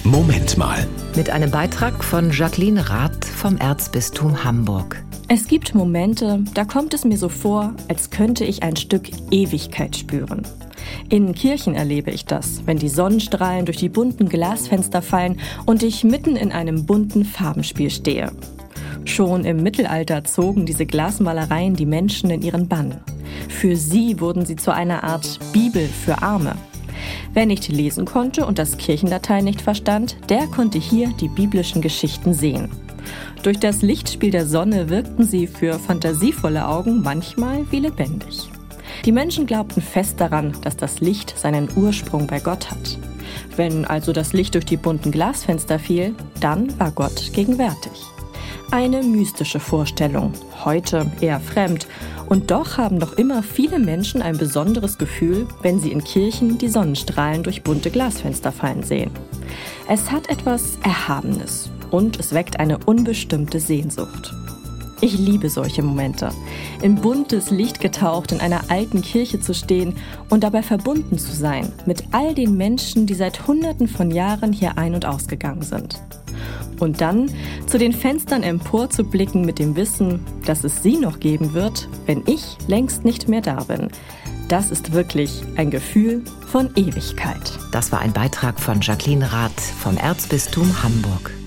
Moment mal. Mit einem Beitrag von Jacqueline Rath vom Erzbistum Hamburg. Es gibt Momente, da kommt es mir so vor, als könnte ich ein Stück Ewigkeit spüren. In Kirchen erlebe ich das, wenn die Sonnenstrahlen durch die bunten Glasfenster fallen und ich mitten in einem bunten Farbenspiel stehe. Schon im Mittelalter zogen diese Glasmalereien die Menschen in ihren Bann. Für sie wurden sie zu einer Art Bibel für Arme. Wer nicht lesen konnte und das Kirchenlatein nicht verstand, der konnte hier die biblischen Geschichten sehen. Durch das Lichtspiel der Sonne wirkten sie für fantasievolle Augen manchmal wie lebendig. Die Menschen glaubten fest daran, dass das Licht seinen Ursprung bei Gott hat. Wenn also das Licht durch die bunten Glasfenster fiel, dann war Gott gegenwärtig. Eine mystische Vorstellung, heute eher fremd. Und doch haben noch immer viele Menschen ein besonderes Gefühl, wenn sie in Kirchen die Sonnenstrahlen durch bunte Glasfenster fallen sehen. Es hat etwas Erhabenes und es weckt eine unbestimmte Sehnsucht. Ich liebe solche Momente, in buntes Licht getaucht in einer alten Kirche zu stehen und dabei verbunden zu sein mit all den Menschen, die seit Hunderten von Jahren hier ein- und ausgegangen sind. Und dann zu den Fenstern empor zu blicken mit dem Wissen, dass es sie noch geben wird, wenn ich längst nicht mehr da bin. Das ist wirklich ein Gefühl von Ewigkeit. Das war ein Beitrag von Jacqueline Rath vom Erzbistum Hamburg.